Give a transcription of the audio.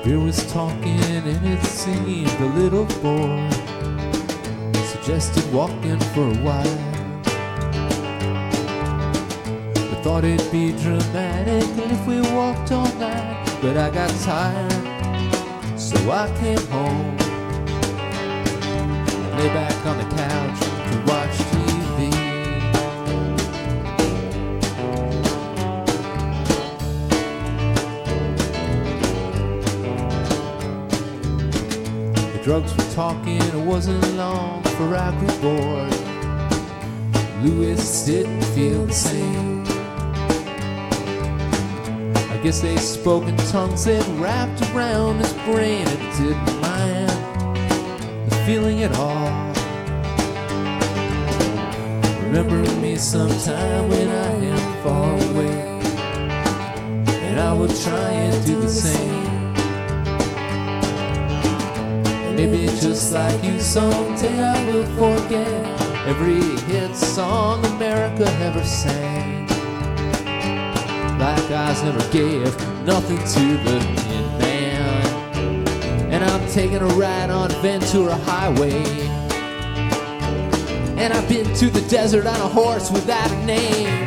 Beer was talking and it seemed a little bored. Suggested walking for a while. We thought it'd be dramatic if we walked all night, but I got tired, so I came home. Lay back on the couch to watch TV. The drugs were talking, it wasn't long for I grew bored. Louis didn't feel the same. I guess they spoke in tongues that wrapped around his brain and didn't mind the feeling at all. Remember me sometime when I am far away, and I will try and do the same. Maybe just like you, someday I will forget every hit song America ever sang. Like I never gave nothing to the Tin Man. And I'm taking a ride on Ventura Highway, and I've been to the desert on a horse without a name.